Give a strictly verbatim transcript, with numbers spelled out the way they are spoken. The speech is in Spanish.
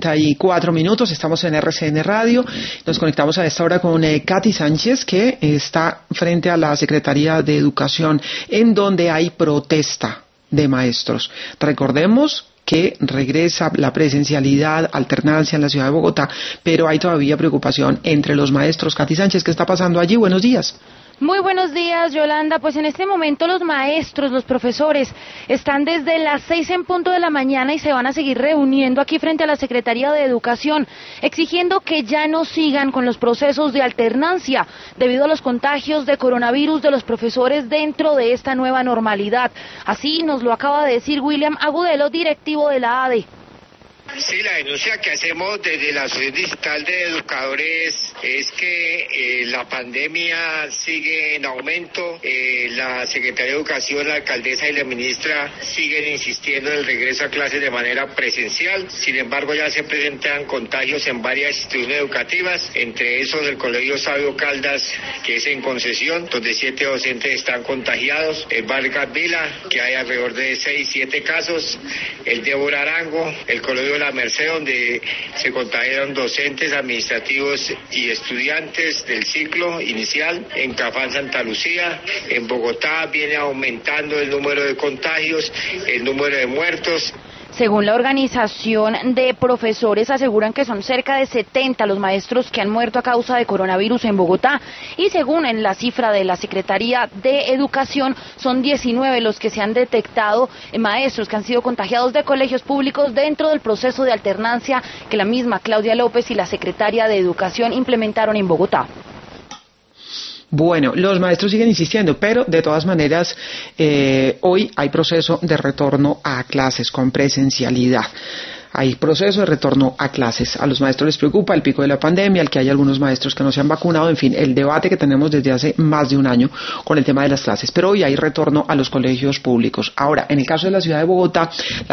treinta y cuatro minutos, estamos en R C N Radio, nos conectamos a esta hora con eh, Katy Sánchez, que está frente a la Secretaría de Educación, en donde hay protesta de maestros. Recordemos que regresa la presencialidad, alternancia en la ciudad de Bogotá, pero hay todavía preocupación entre los maestros. Katy Sánchez, ¿qué está pasando allí? Buenos días. Muy buenos días, Yolanda. Pues en este momento los maestros, los profesores, están desde las seis en punto de la mañana y se van a seguir reuniendo aquí frente a la Secretaría de Educación, exigiendo que ya no sigan con los procesos de alternancia debido a los contagios de coronavirus de los profesores dentro de esta nueva normalidad. Así nos lo acaba de decir William Agudelo, directivo de la A D E. Sí, la denuncia que hacemos desde la Asociación Digital de Educadores es que eh, la pandemia sigue en aumento. Eh, la Secretaría de Educación, la alcaldesa y la ministra siguen insistiendo en el regreso a clases de manera presencial. Sin embargo, ya se presentan contagios en varias instituciones educativas, entre esos el Colegio Sabio Caldas, que es en Concesión, donde siete docentes están contagiados. El Vargas Vila, que hay alrededor de seis, siete casos. El Débora Arango, el Colegio La Merced, donde se contagiaron docentes, administrativos y estudiantes del ciclo inicial. En Cafán, Santa Lucía. En Bogotá viene aumentando el número de contagios, el número de muertos. Según la organización de profesores, aseguran que son cerca de setenta los maestros que han muerto a causa de coronavirus en Bogotá, y según en la cifra de la Secretaría de Educación, son diecinueve los que se han detectado maestros que han sido contagiados de colegios públicos dentro del proceso de alternancia que la misma Claudia López y la Secretaria de Educación implementaron en Bogotá. Bueno, los maestros siguen insistiendo, pero de todas maneras, eh, hoy hay proceso de retorno a clases con presencialidad. Hay proceso de retorno a clases. A los maestros les preocupa el pico de la pandemia, el que hay algunos maestros que no se han vacunado, en fin, el debate que tenemos desde hace más de un año con el tema de las clases. Pero hoy hay retorno a los colegios públicos. Ahora, en el caso de la ciudad de Bogotá, la